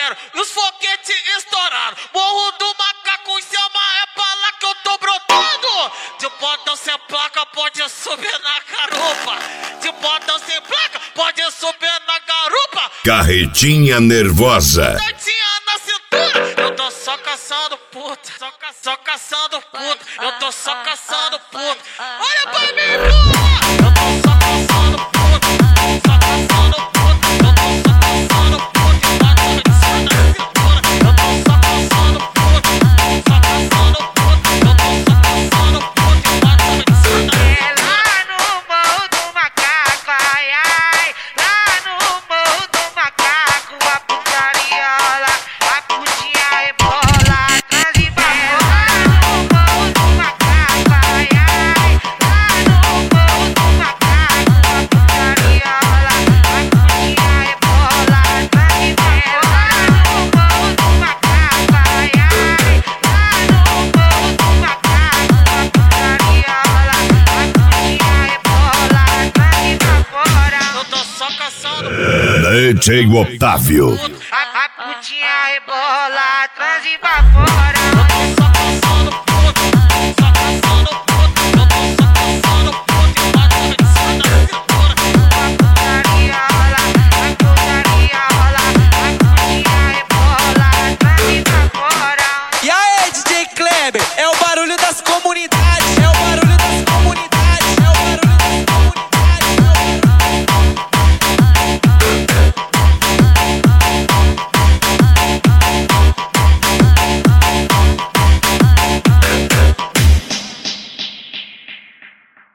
zero e os foguetes estouraram. Morro do Macaco em cima, é pra lá que eu tô brotando. De botão sem placa, pode subir na garupa. De botão sem placa, pode subir na garupa. Carretinha nervosa. Doidinha na cintura, eu tô só caçando puta. Só caçando puta, eu tô só caçando puta. Olha pra mim, porra! Eu tô só caçando puta. Só caçando puta, eu tô só caçando puta. Batendo de cima na cintura, eu tô só caçando puta. Só caçando puta, eu tô só caçando puta. Batendo de cima na cintura. Lá no morro do macaco, ai ai. Lá no morro do macaco, a putaria rola, a putinha rebola, atrás e pra fora. Lá no morro do macaco, ai ai. Lá no morro do macaco, a putaria rola, a putinha rebola, atrás e pra fora. Lá no morro do macaco, ai ai. Lá no morro do macaco, a putaria rola, a putinha rebola, atrás e pra fora. Eu tô só caçando DJ Otávio. puta. A putinha rebola, atrás e pra fora. Eu tô só